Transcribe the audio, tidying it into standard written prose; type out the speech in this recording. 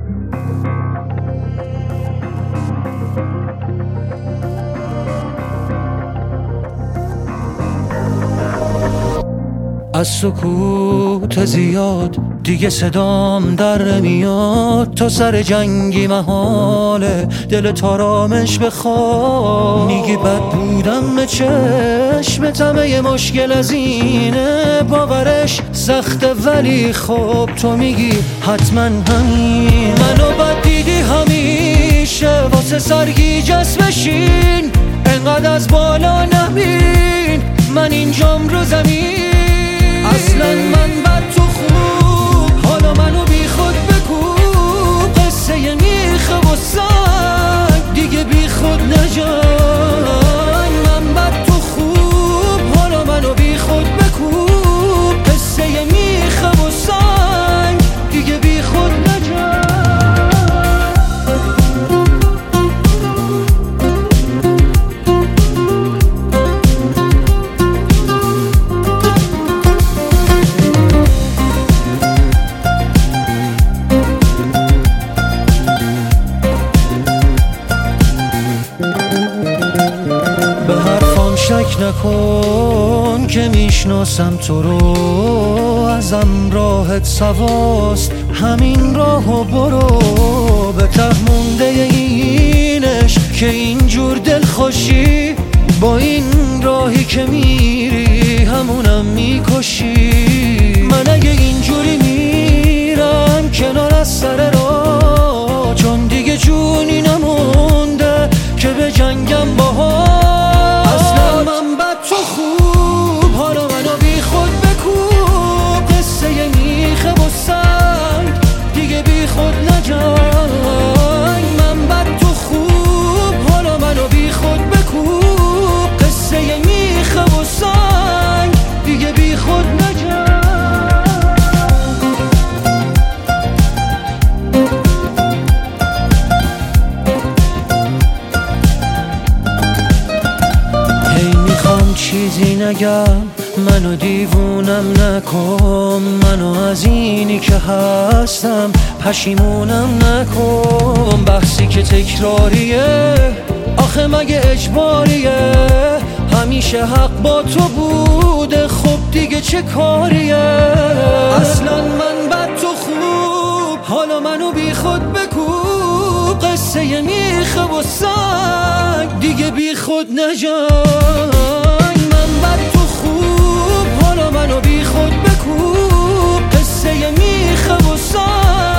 از سکوت زیاد دیگه صدام در نمیاد، تو سر جنگی محاله دلت آرامش بخواد. میگی بد بودم به چشمتم، یه مشکل از اینه باورش سخته، ولی خب تو میگی حتما همین. منو بد دیدی همیشه واسه سرگیجه بشین، انقدر از بالا نبین من اینجام رو زمین. اصلا من بد تو خوب، حالا منو بی خود بکوب، قصه میخه و سنگ دیگه بی خود نجای. من بد تو خوب، حالا منو بی خود بکوب، قصه میخه و سنگ دیگه بی خود نجای. به حرفام شک نکن که میشناسم تو رو، ازم راحت سواست همین راهو برو. به ته مونده اینش که اینجور دلخوشی، با این راهی که میری همونم میکشی. من اگه اینجوری میرم کنار از سر راه، چون دیگه جونی نمونده که به جنگم باها. اصلا من بد تو خوب، حالا منو بی خود بکوب، قصه میخه و سنگ دیگه بی خود نجای. من بد تو خوب، حالا منو بی خود بکوب، قصه میخه و سنگ دیگه بی خود نجای. چیزی نگم، منو دیوونم نکن، منو از اینی که هستم پشیمونم نکن. بحثی که تکراریه آخه مگه اجباریه، همیشه حق با تو بوده خب دیگه چه کاریه. اصلا من بد تو خوب، حالا منو بی خود بکوب، قصه میخه و سنگ دیگه بی خود نجای. من بد تو خوب، حالا منو بی خود بکوب، قصه میخه و سنگ